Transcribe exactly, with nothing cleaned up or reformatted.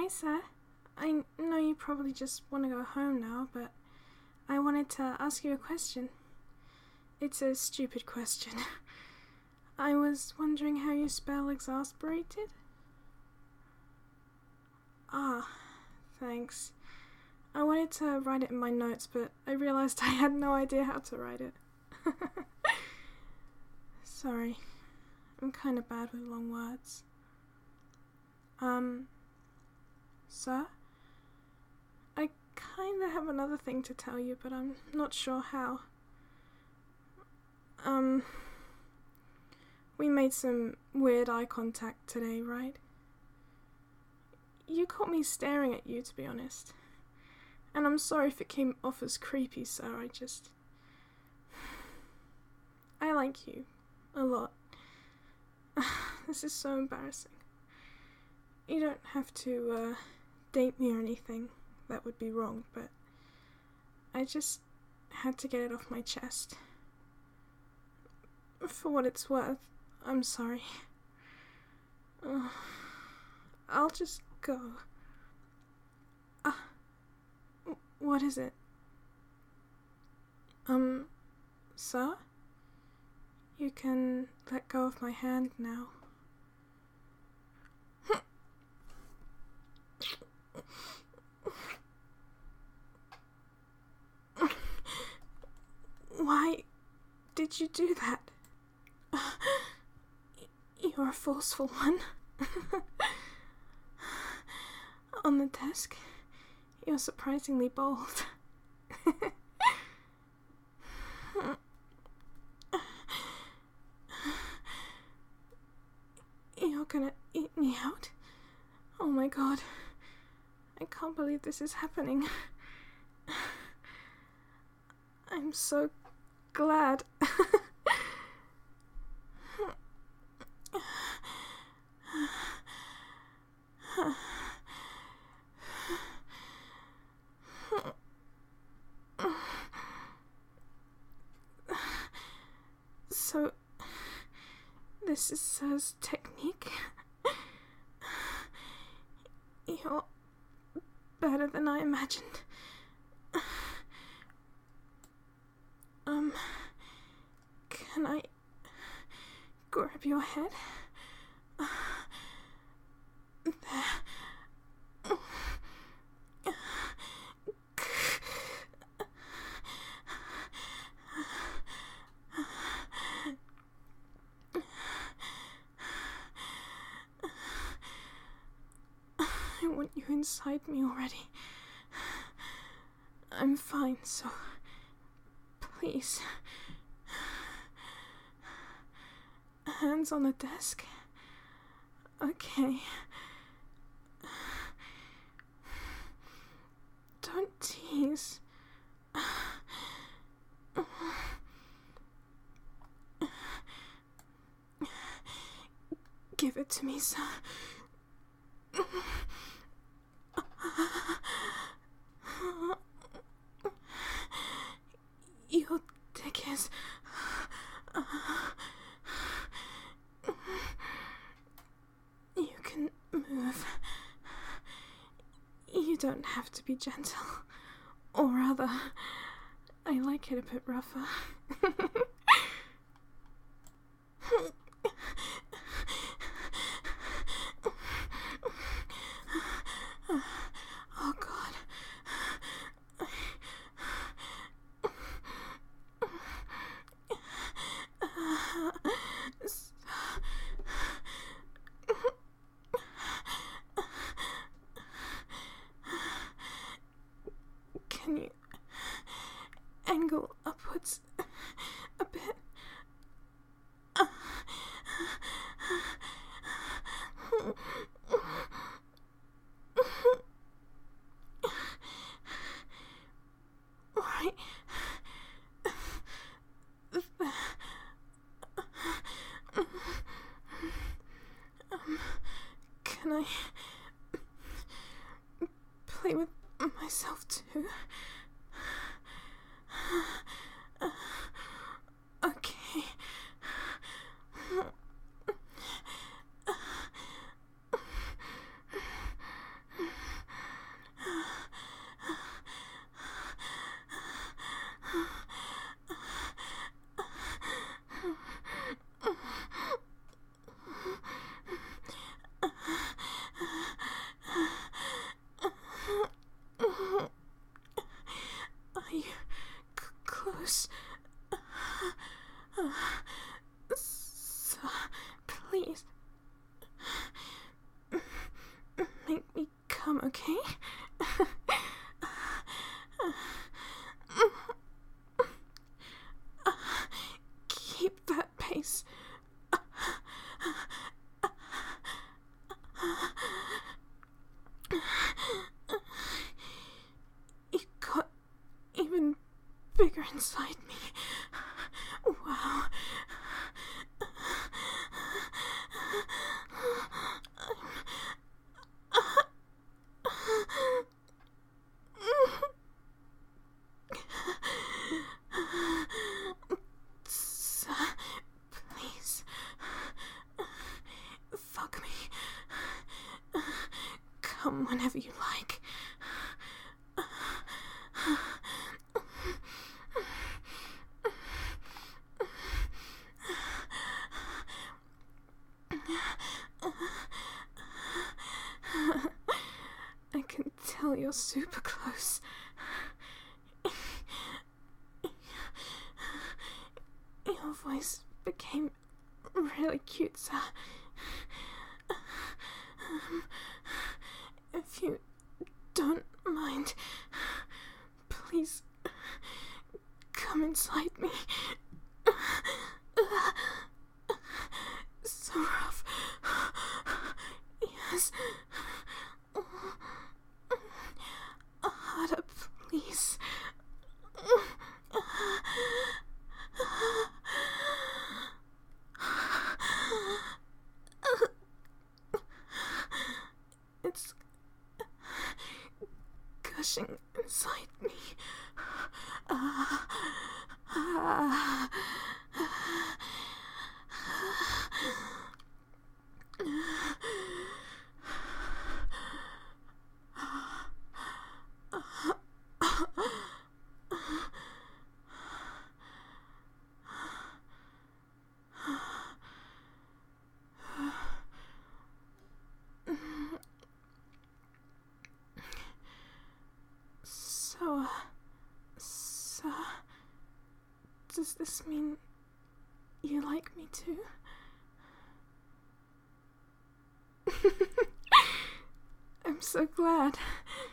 sir. I know you probably just want to go home now, but I wanted to ask you a question. It's a stupid question. I was wondering how you spell exasperated? Ah, thanks. I wanted to write it in my notes, but I realized I had no idea how to write it. Sorry. I'm kind of bad with long words. Um, sir? I kind of have another thing to tell you, but I'm not sure how. Um, we made some weird eye contact today, right? You caught me staring at you, to be honest. And I'm sorry if it came off as creepy, sir. I just... I like you. A lot. This is so embarrassing. You don't have to, uh, date me or anything. That would be wrong, but... I just had to get it off my chest. For what it's worth, I'm sorry. Uh, I'll just go. Ah. Uh, what is it? Um, sir? You can let go of my hand now. Why did you do that? You're a forceful one. On the desk, you're surprisingly bold. You're gonna eat me out? Oh my god. I can't believe this is happening. I'm so glad. So, this is Sir's technique? You're better than I imagined. Um, can I grab your head? There. I want you inside me already. I'm fine, so please. Hands on the desk. Okay. Don't tease. Give it to me, sir. Your dick is... You can move. You don't have to be gentle. Or rather, I like it a bit rougher. Oh god. Can you angle upwards a bit? Right. Um, can I play with myself too? Okay. okay? Keep that pace. It got even bigger inside me. Wow. Sir, please. Fuck me. Come whenever you like. I can tell you're super close. Your voice became really cute, sir. Um, if you don't mind, please come inside me. So rough. Yes. Harder, please. It's gushing inside me. Ah, ah, So, uh, sir, does this mean you like me too? I'm so glad.